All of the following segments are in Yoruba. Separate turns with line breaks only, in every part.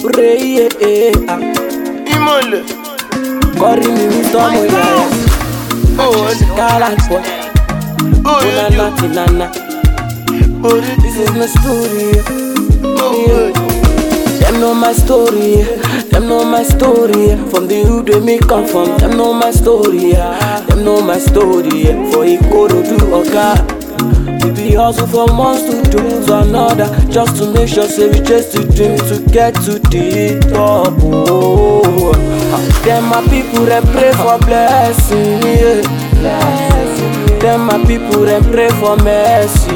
pray,
Imole.
Corre me with all my life.
Oh,
Gallant boy.
oh,
Nana. This is my story. Them know my story. Them know my story. From the hood where me come from. Them know my story. Them know my story. For Ikoro to Oka. We be hustle from one studio to another, just to make sure say we chase the dream to get to the top. Oh, them my people that pray for blessing, yeah. Them my people that pray for mercy,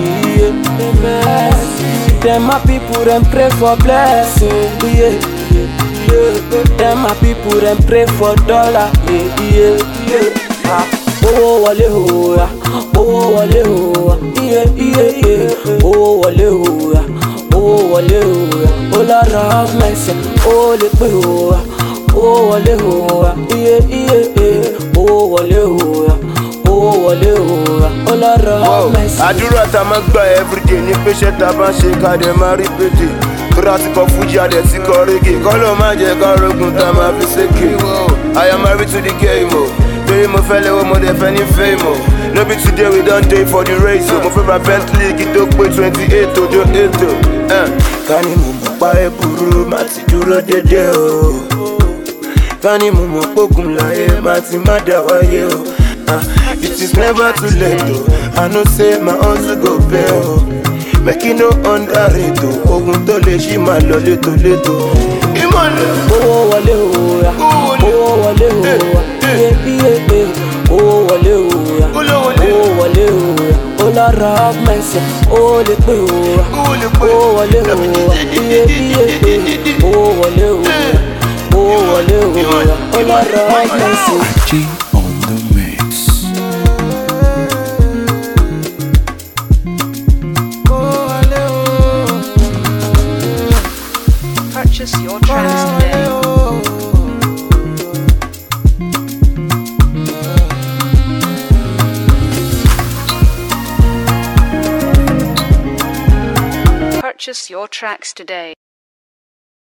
yeah. Them my people that pray for blessing, yeah. Them my people that pray for dollar, yeah. Oh, wale ho ya, oh wale ho ya, yeah. Oh wale ho ya, oh wale ho ya. Oh Lord have mercy, oh le pe ho ya, oh wale ho ya, yeah. Oh wale ho ya, oh wale ho ya. Oh Lord have mercy.
Àdúrà tá máa gbà everyday ní pé ṣé tá bá ṣe ká dé máa rí pété. Tóra ti kọ fújì adé ti kọ reggae, kọ́ ló máa jẹ́ ká rogun tá máa fi ṣèké. I am married to the game, torí mo fẹ́ lẹ́wọ́ mo dẹ̀ fẹ́ ní fame o. No be today we don dey for the race o. Mo fẹ́ ra Bentley kí tó pé 28 ojo 8 o. Ká ní mo mọ̀ pa ẹ́ burú, má ti dúró dédé o. Ká ní mo mọ̀ pógun láyé, má ti má dá wáyé o. It is never too late o. I know say my hustle go pay o. Make you no underrate o. Ogun tó lè ṣí máa lọ létòlétò. Ìmọ̀lẹ̀.
Owó wọlé o ya, owó wọlé o ya, owó wọlé o ya, owó wọlé o ya. Ó lára mẹ́sẹ̀, ó lè pé o ya, owó wọlé o ya, owó wọlé o ya, owó wọlé o ya. Ó lára mẹ́sẹ̀.
On the mix.
Purchase your tracks today. Purchase your tracks today.